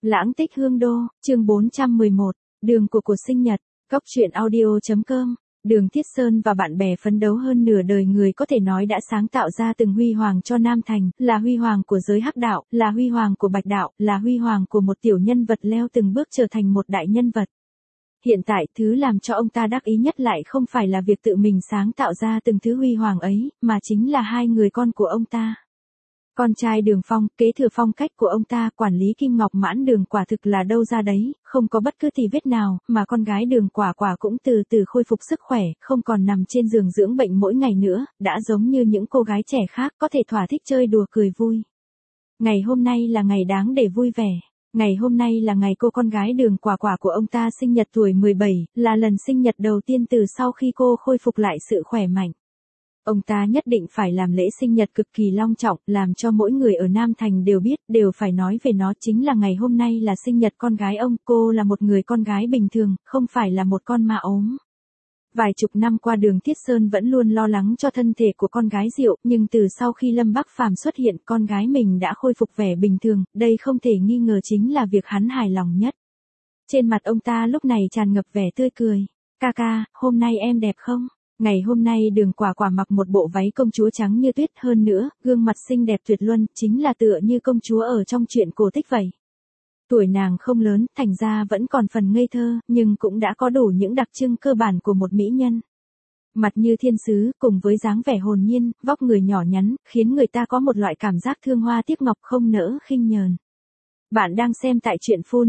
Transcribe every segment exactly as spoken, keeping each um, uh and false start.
Lãng tích hương đô, chương bốn trăm mười một, đường của của sinh nhật, góc truyện audio.com. Đường Thiết Sơn và bạn bè phấn đấu hơn nửa đời người có thể nói đã sáng tạo ra từng huy hoàng cho Nam Thành, là huy hoàng của giới hắc đạo, là huy hoàng của bạch đạo, là huy hoàng của một tiểu nhân vật leo từng bước trở thành một đại nhân vật. Hiện tại, thứ làm cho ông ta đắc ý nhất lại không phải là việc tự mình sáng tạo ra từng thứ huy hoàng ấy, mà chính là hai người con của ông ta. Con trai Đường Phong, kế thừa phong cách của ông ta, quản lý Kim Ngọc Mãn Đường quả thực là đâu ra đấy, không có bất cứ tì vết nào, mà con gái Đường Quả Quả cũng từ từ khôi phục sức khỏe, không còn nằm trên giường dưỡng bệnh mỗi ngày nữa, đã giống như những cô gái trẻ khác, có thể thỏa thích chơi đùa cười vui. Ngày hôm nay là ngày đáng để vui vẻ. Ngày hôm nay là ngày cô con gái Đường Quả Quả của ông ta sinh nhật tuổi mười bảy, là lần sinh nhật đầu tiên từ sau khi cô khôi phục lại sự khỏe mạnh. Ông ta nhất định phải làm lễ sinh nhật cực kỳ long trọng, làm cho mỗi người ở Nam Thành đều biết, đều phải nói về nó, chính là ngày hôm nay là sinh nhật con gái ông, cô là một người con gái bình thường, không phải là một con ma ốm. Vài chục năm qua Đường Thiết Sơn vẫn luôn lo lắng cho thân thể của con gái Diệu, nhưng từ sau khi Lâm Bắc Phàm xuất hiện, con gái mình đã khôi phục vẻ bình thường, đây không thể nghi ngờ chính là việc hắn hài lòng nhất. Trên mặt ông ta lúc này tràn ngập vẻ tươi cười. Ca ca, hôm nay em đẹp không? Ngày hôm nay Đường Quả Quả mặc một bộ váy công chúa trắng như tuyết, hơn nữa, gương mặt xinh đẹp tuyệt luân, chính là tựa như công chúa ở trong truyện cổ tích vậy. Tuổi nàng không lớn, thành ra vẫn còn phần ngây thơ, nhưng cũng đã có đủ những đặc trưng cơ bản của một mỹ nhân. Mặt như thiên sứ, cùng với dáng vẻ hồn nhiên, vóc người nhỏ nhắn, khiến người ta có một loại cảm giác thương hoa tiếc ngọc không nỡ khinh nhờn. Bạn đang xem tại truyện phun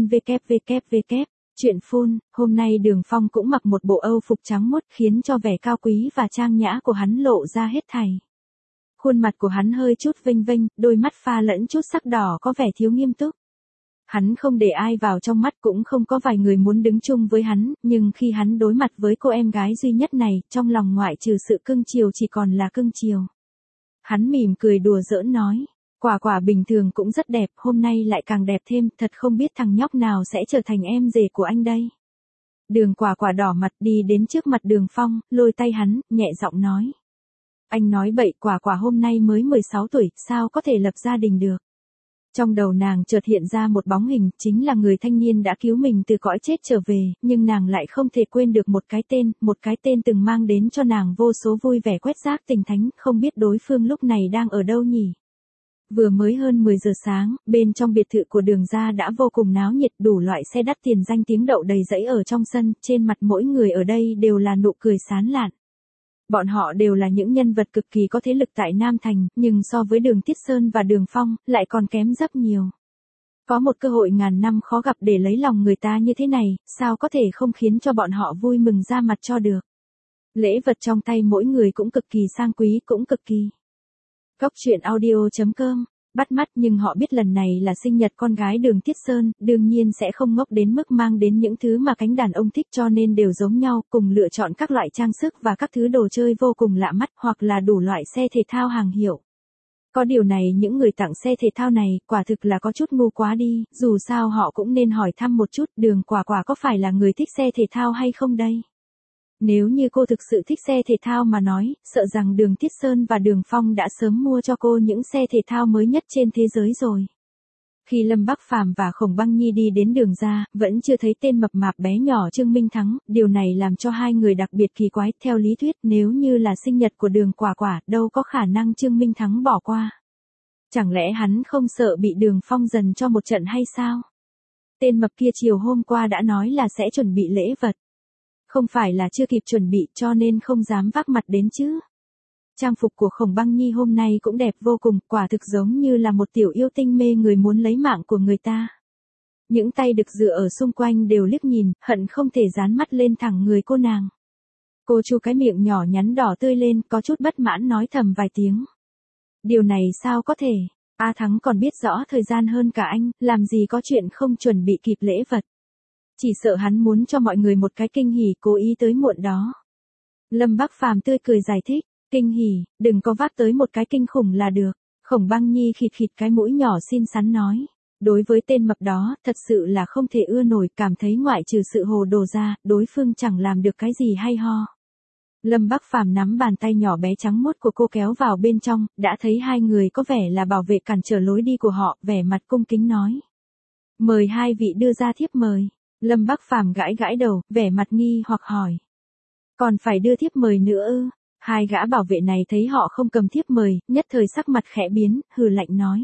www. Chuyện phun, hôm nay Đường Phong cũng mặc một bộ âu phục trắng muốt khiến cho vẻ cao quý và trang nhã của hắn lộ ra hết thảy. Khuôn mặt của hắn hơi chút vênh vênh, đôi mắt pha lẫn chút sắc đỏ có vẻ thiếu nghiêm túc. Hắn không để ai vào trong mắt, cũng không có vài người muốn đứng chung với hắn, nhưng khi hắn đối mặt với cô em gái duy nhất này, trong lòng ngoại trừ sự cưng chiều chỉ còn là cưng chiều. Hắn mỉm cười đùa giỡn nói. Quả Quả bình thường cũng rất đẹp, hôm nay lại càng đẹp thêm, thật không biết thằng nhóc nào sẽ trở thành em rể của anh đây. Đường Quả Quả đỏ mặt đi đến trước mặt Đường Phong, lôi tay hắn, nhẹ giọng nói. Anh nói bậy, Quả Quả hôm nay mới mười sáu tuổi, sao có thể lập gia đình được. Trong đầu nàng chợt hiện ra một bóng hình, chính là người thanh niên đã cứu mình từ cõi chết trở về, nhưng nàng lại không thể quên được một cái tên, một cái tên từng mang đến cho nàng vô số vui vẻ quét rác tình thánh, không biết đối phương lúc này đang ở đâu nhỉ. Vừa mới hơn mười giờ sáng, bên trong biệt thự của Đường gia đã vô cùng náo nhiệt, đủ loại xe đắt tiền danh tiếng đậu đầy dãy ở trong sân, trên mặt mỗi người ở đây đều là nụ cười sán lạn. Bọn họ đều là những nhân vật cực kỳ có thế lực tại Nam Thành, nhưng so với Đường Thiết Sơn và Đường Phong, lại còn kém rất nhiều. Có một cơ hội ngàn năm khó gặp để lấy lòng người ta như thế này, sao có thể không khiến cho bọn họ vui mừng ra mặt cho được. Lễ vật trong tay mỗi người cũng cực kỳ sang quý, cũng cực kỳ. Góc truyện audio.com, bắt mắt, nhưng họ biết lần này là sinh nhật con gái Đường Thiết Sơn, đương nhiên sẽ không ngốc đến mức mang đến những thứ mà cánh đàn ông thích, cho nên đều giống nhau, cùng lựa chọn các loại trang sức và các thứ đồ chơi vô cùng lạ mắt, hoặc là đủ loại xe thể thao hàng hiệu. Có điều này, những người tặng xe thể thao này, quả thực là có chút ngu quá đi, dù sao họ cũng nên hỏi thăm một chút, Đường Quả Quả có phải là người thích xe thể thao hay không đây? Nếu như cô thực sự thích xe thể thao mà nói, sợ rằng Đường Thiết Sơn và Đường Phong đã sớm mua cho cô những xe thể thao mới nhất trên thế giới rồi. Khi Lâm Bắc Phàm và Khổng Băng Nhi đi đến Đường gia, vẫn chưa thấy tên mập mạp bé nhỏ Trương Minh Thắng, điều này làm cho hai người đặc biệt kỳ quái, theo lý thuyết nếu như là sinh nhật của Đường Quả Quả, đâu có khả năng Trương Minh Thắng bỏ qua. Chẳng lẽ hắn không sợ bị Đường Phong dần cho một trận hay sao? Tên mập kia chiều hôm qua đã nói là sẽ chuẩn bị lễ vật. Không phải là chưa kịp chuẩn bị cho nên không dám vác mặt đến chứ. Trang phục của Khổng Băng Nhi hôm nay cũng đẹp vô cùng, quả thực giống như là một tiểu yêu tinh mê người muốn lấy mạng của người ta. Những tay đực dựa ở xung quanh đều liếc nhìn, hận không thể dán mắt lên thẳng người cô nàng. Cô chu cái miệng nhỏ nhắn đỏ tươi lên, có chút bất mãn nói thầm vài tiếng. Điều này sao có thể, A Thắng còn biết rõ thời gian hơn cả anh, làm gì có chuyện không chuẩn bị kịp lễ vật. Chỉ sợ hắn muốn cho mọi người một cái kinh hỉ, cố ý tới muộn đó. Lâm Bắc Phàm tươi cười giải thích, kinh hỉ, đừng có vác tới một cái kinh khủng là được. Khổng Băng Nhi khịt khịt cái mũi nhỏ xinh xắn nói. Đối với tên mập đó, thật sự là không thể ưa nổi, cảm thấy ngoại trừ sự hồ đồ ra, đối phương chẳng làm được cái gì hay ho. Lâm Bắc Phàm nắm bàn tay nhỏ bé trắng muốt của cô kéo vào bên trong, đã thấy hai người có vẻ là bảo vệ cản trở lối đi của họ, vẻ mặt cung kính nói. Mời hai vị đưa ra thiếp mời. Lâm Bắc Phàm gãi gãi đầu, vẻ mặt nghi hoặc hỏi. Còn phải đưa thiếp mời nữa ư? Hai gã bảo vệ này thấy họ không cầm thiếp mời, nhất thời sắc mặt khẽ biến, hừ lạnh nói.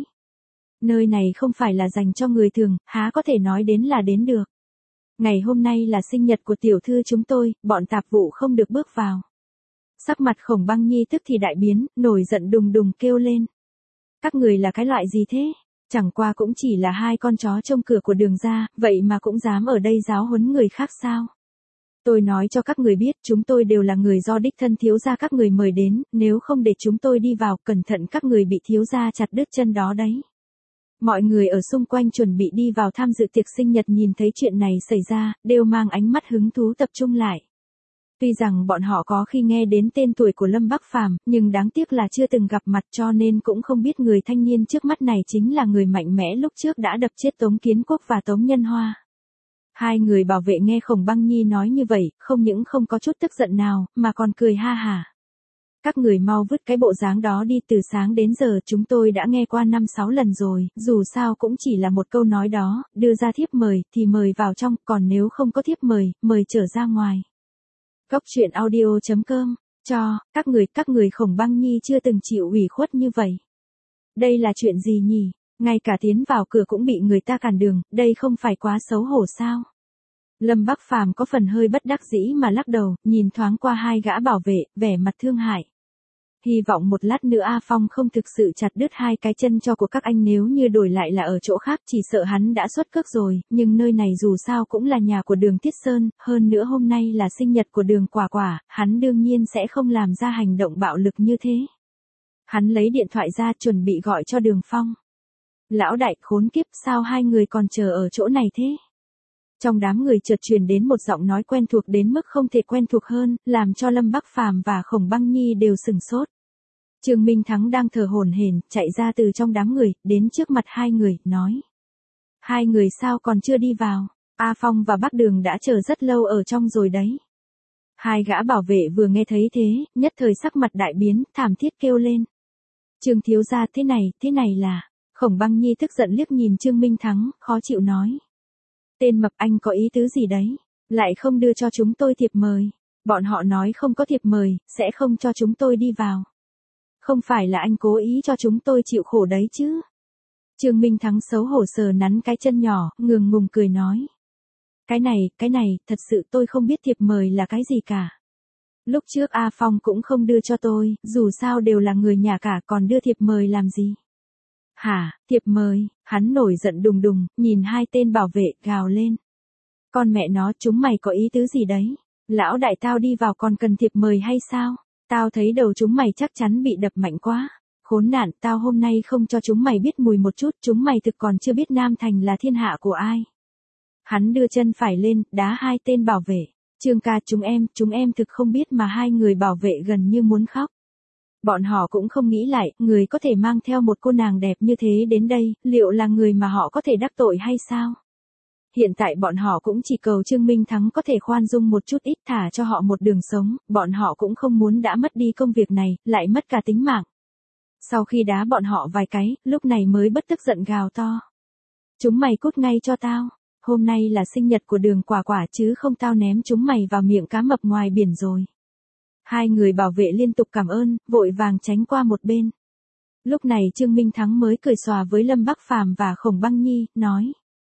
Nơi này không phải là dành cho người thường, há có thể nói đến là đến được. Ngày hôm nay là sinh nhật của tiểu thư chúng tôi, bọn tạp vụ không được bước vào. Sắc mặt Khổng Băng Nhi tức thì đại biến, nổi giận đùng đùng kêu lên. Các người là cái loại gì thế? Chẳng qua cũng chỉ là hai con chó trông cửa của Đường gia, vậy mà cũng dám ở đây giáo huấn người khác sao? Tôi nói cho các người biết, chúng tôi đều là người do đích thân thiếu gia các người mời đến, nếu không để chúng tôi đi vào, cẩn thận các người bị thiếu gia chặt đứt chân đó đấy. Mọi người ở xung quanh chuẩn bị đi vào tham dự tiệc sinh nhật nhìn thấy chuyện này xảy ra, đều mang ánh mắt hứng thú tập trung lại. Tuy rằng bọn họ có khi nghe đến tên tuổi của Lâm Bắc Phàm, nhưng đáng tiếc là chưa từng gặp mặt cho nên cũng không biết người thanh niên trước mắt này chính là người mạnh mẽ lúc trước đã đập chết Tống Kiến Quốc và Tống Nhân Hoa. Hai người bảo vệ nghe Khổng Băng Nhi nói như vậy, không những không có chút tức giận nào, mà còn cười ha hả. Các người mau vứt cái bộ dáng đó đi, từ sáng đến giờ chúng tôi đã nghe qua năm sáu lần rồi, dù sao cũng chỉ là một câu nói đó, đưa ra thiếp mời thì mời vào trong, còn nếu không có thiếp mời, mời trở ra ngoài. Cốc truyện audio chấm com, cho, các người, các người Khổng Băng Nhi chưa từng chịu ủy khuất như vậy. Đây là chuyện gì nhỉ? Ngay cả tiến vào cửa cũng bị người ta cản đường, đây không phải quá xấu hổ sao? Lâm Bắc Phàm có phần hơi bất đắc dĩ mà lắc đầu, nhìn thoáng qua hai gã bảo vệ, vẻ mặt thương hại. Hy vọng một lát nữa A Phong không thực sự chặt đứt hai cái chân cho của các anh, nếu như đổi lại là ở chỗ khác chỉ sợ hắn đã xuất cước rồi, nhưng nơi này dù sao cũng là nhà của Đường Thiết Sơn, hơn nữa hôm nay là sinh nhật của Đường Quả Quả, hắn đương nhiên sẽ không làm ra hành động bạo lực như thế. Hắn lấy điện thoại ra chuẩn bị gọi cho Đường Phong. Lão đại, khốn kiếp, sao hai người còn chờ ở chỗ này thế? Trong đám người chợt truyền đến một giọng nói quen thuộc đến mức không thể quen thuộc hơn, làm cho Lâm Bắc Phàm và Khổng Băng Nhi đều sừng sốt. Trương Minh Thắng đang thở hổn hển, chạy ra từ trong đám người, đến trước mặt hai người, nói. Hai người sao còn chưa đi vào? A Phong và Bắc Đường đã chờ rất lâu ở trong rồi đấy. Hai gã bảo vệ vừa nghe thấy thế, nhất thời sắc mặt đại biến, thảm thiết kêu lên. Trương thiếu gia, thế này, thế này là... Khổng Băng Nhi tức giận liếc nhìn Trương Minh Thắng, khó chịu nói. Tên mập anh có ý tứ gì đấy? Lại không đưa cho chúng tôi thiệp mời. Bọn họ nói không có thiệp mời, sẽ không cho chúng tôi đi vào. Không phải là anh cố ý cho chúng tôi chịu khổ đấy chứ? Trương Minh Thắng xấu hổ sờ nắn cái chân nhỏ, ngượng ngùng cười nói. Cái này, cái này, thật sự tôi không biết thiệp mời là cái gì cả. Lúc trước A Phong cũng không đưa cho tôi, dù sao đều là người nhà cả, còn đưa thiệp mời làm gì? Hả, thiệp mời, hắn nổi giận đùng đùng, nhìn hai tên bảo vệ, gào lên. Con mẹ nó, chúng mày có ý tứ gì đấy? Lão đại tao đi vào còn cần thiệp mời hay sao? Tao thấy đầu chúng mày chắc chắn bị đập mạnh quá. Khốn nạn, tao hôm nay không cho chúng mày biết mùi một chút, chúng mày thực còn chưa biết Nam Thành là thiên hạ của ai. Hắn đưa chân phải lên, đá hai tên bảo vệ. Trương ca, chúng em, chúng em thực không biết mà. Hai người bảo vệ gần như muốn khóc. Bọn họ cũng không nghĩ lại, người có thể mang theo một cô nàng đẹp như thế đến đây, liệu là người mà họ có thể đắc tội hay sao? Hiện tại bọn họ cũng chỉ cầu Trương Minh Thắng có thể khoan dung một chút ít, thả cho họ một đường sống, bọn họ cũng không muốn đã mất đi công việc này, lại mất cả tính mạng. Sau khi đá bọn họ vài cái, lúc này mới bất tức giận gào to. Chúng mày cút ngay cho tao, hôm nay là sinh nhật của Đường Quả Quả chứ không tao ném chúng mày vào miệng cá mập ngoài biển rồi. Hai người bảo vệ liên tục cảm ơn, vội vàng tránh qua một bên. Lúc này Trương Minh Thắng mới cười xòa với Lâm Bắc Phàm và Khổng Băng Nhi, nói.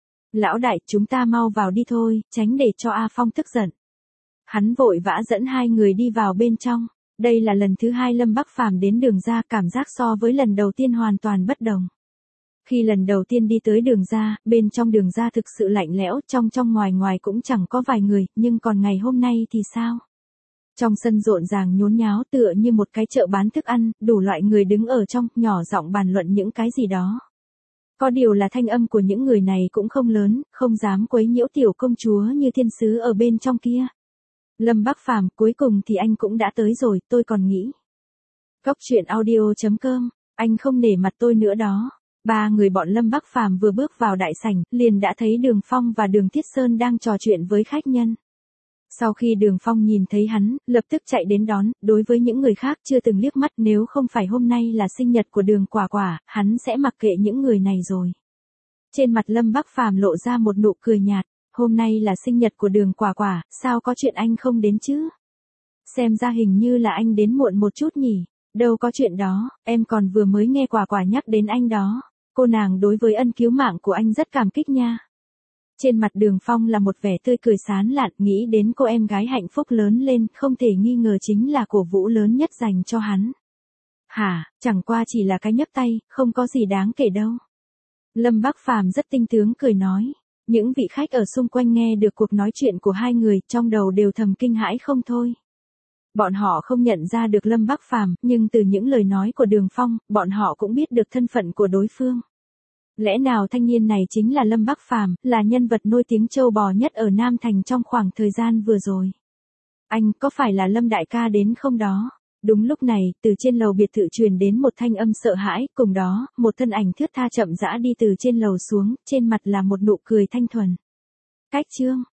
Lão đại, chúng ta mau vào đi thôi, tránh để cho A Phong tức giận. Hắn vội vã dẫn hai người đi vào bên trong. Đây là lần thứ hai Lâm Bắc Phàm đến Đường gia, cảm giác so với lần đầu tiên hoàn toàn bất đồng. Khi lần đầu tiên đi tới Đường gia, bên trong Đường gia thực sự lạnh lẽo, trong trong ngoài ngoài cũng chẳng có vài người, nhưng còn ngày hôm nay thì sao? Trong sân rộn ràng nhốn nháo tựa như một cái chợ bán thức ăn, đủ loại người đứng ở trong, nhỏ giọng bàn luận những cái gì đó. Có điều là thanh âm của những người này cũng không lớn, không dám quấy nhiễu tiểu công chúa như thiên sứ ở bên trong kia. Lâm Bắc Phàm, cuối cùng thì anh cũng đã tới rồi, tôi còn nghĩ. Cốc truyện audio chấm com, anh không nể mặt tôi nữa đó. Ba người bọn Lâm Bắc Phàm vừa bước vào đại sảnh, liền đã thấy Đường Phong và Đường Thiết Sơn đang trò chuyện với khách nhân. Sau khi Đường Phong nhìn thấy hắn, lập tức chạy đến đón, đối với những người khác chưa từng liếc mắt, nếu không phải hôm nay là sinh nhật của Đường Quả Quả, hắn sẽ mặc kệ những người này rồi. Trên mặt Lâm Bắc Phàm lộ ra một nụ cười nhạt, hôm nay là sinh nhật của Đường Quả Quả, sao có chuyện anh không đến chứ? Xem ra hình như là anh đến muộn một chút nhỉ, đâu có chuyện đó, em còn vừa mới nghe Quả Quả nhắc đến anh đó, cô nàng đối với ân cứu mạng của anh rất cảm kích nha. Trên mặt Đường Phong là một vẻ tươi cười sán lạn, nghĩ đến cô em gái hạnh phúc lớn lên, không thể nghi ngờ chính là cổ vũ lớn nhất dành cho hắn. Hả, chẳng qua chỉ là cái nhấc tay, không có gì đáng kể đâu. Lâm Bắc Phàm rất tinh tướng cười nói. Những vị khách ở xung quanh nghe được cuộc nói chuyện của hai người, trong đầu đều thầm kinh hãi không thôi. Bọn họ không nhận ra được Lâm Bắc Phàm, nhưng từ những lời nói của Đường Phong, bọn họ cũng biết được thân phận của đối phương. Lẽ nào thanh niên này chính là Lâm Bắc Phàm, là nhân vật nổi tiếng châu bò nhất ở Nam Thành trong khoảng thời gian vừa rồi? Anh, có phải là Lâm đại ca đến không đó? Đúng lúc này, từ trên lầu biệt thự truyền đến một thanh âm sợ hãi, cùng đó, một thân ảnh thướt tha chậm rãi đi từ trên lầu xuống, trên mặt là một nụ cười thanh thuần. Cách Trương,